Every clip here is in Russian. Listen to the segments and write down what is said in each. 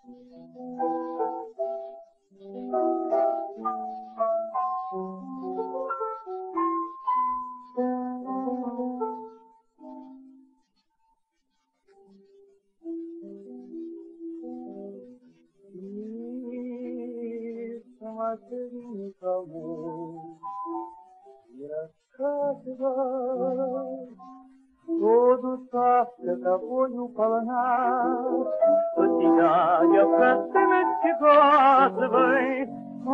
Смотри, никому не рассказывай, что душа с тобою полна, что тебя я простым отстегатывай,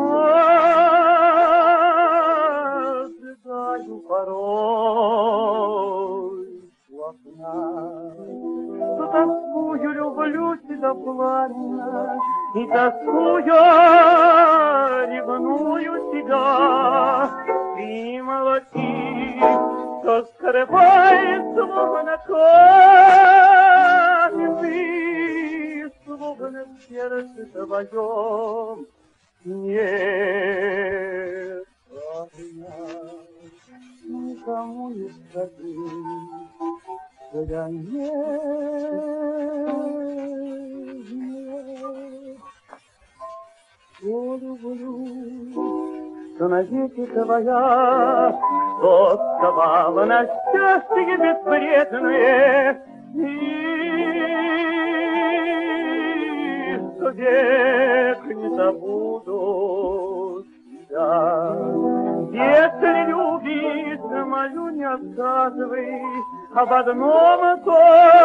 ожидаю порой у окна. Что тоскую, люблю тебя пламенно, и тоскую, ревную тебя. Ты молчи, что скрывает словно камень, словно в сердце твоем нет огня. Никому не скажи, что я нет. Я люблю, что навеки твоя тосковала на счастье беспредное, и что век не забуду тебя. Если любишь мою, не отказывай, об одном то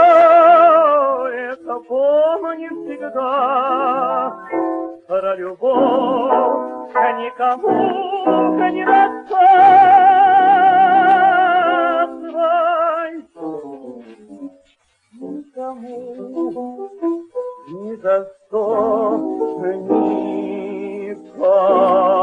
это помни всегда. Про любовь никому не рассказывай, никому, ни за что, никогда.